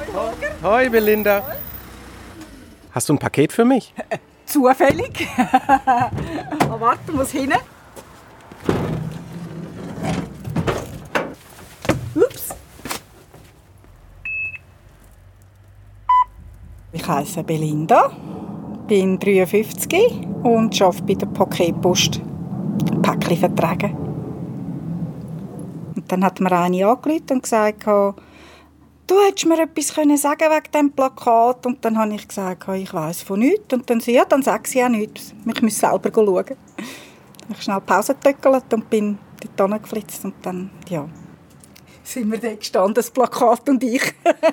Hoi Belinda. Hast du ein Paket für mich? Zufällig. Oh, warte, muss hin. Ups. Ich heiße Belinda, bin 53 und arbeite bei der Paketpost. Päckchen vertragen. Und dann hat mir eine angerufen und gesagt, du hättest mir etwas sagen wegen diesem Plakat. Und dann habe ich gesagt, ich weiss von nichts. Und dann sie, ja, dann sag sie auch nichts. Ich muss selber schauen. Ich habe schnell Pause getöckelt und bin dort hingeflitzt. Und dann, ja, sind wir da gestanden, das Plakat und ich.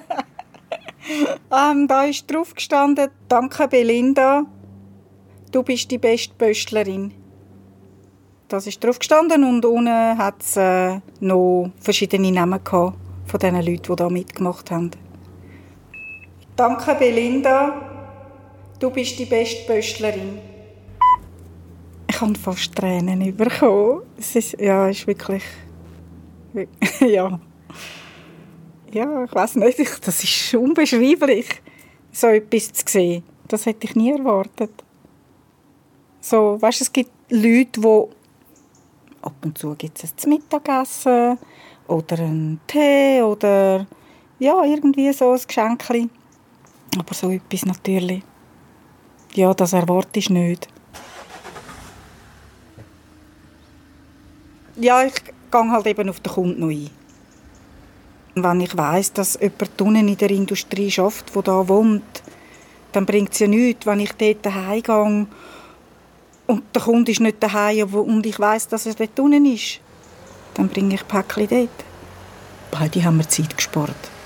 Da ist drauf gestanden, danke Belinda, du bist die beste Pöstlerin. Das ist drauf gestanden und unten hat es noch verschiedene Namen gehabt von den Leuten, die da mitgemacht haben. Danke Belinda, du bist die beste Pöstlerin. Ich habe fast Tränen bekommen. Es ist wirklich ja. Ja, ich weiss nicht, das ist unbeschreiblich, so etwas zu sehen. Das hätte ich nie erwartet. So, weißt, es gibt Leute, die ab und zu gibt es ein Mittagessen oder einen Tee oder ja, irgendwie so ein Geschenkchen. Aber so etwas natürlich, ja, das erwartest du nicht. Ja, ich gehe halt eben auf den Kunden noch ein. Wenn ich weiss, dass jemand unten in der Industrie arbeitet, der da wohnt, dann bringt es ja nichts, wenn ich dort heimgehe und der Kunde ist nicht daheim und ich weiss, dass er dort unten ist. Dann bringe ich Päckchen dort. Beide haben wir Zeit gespart.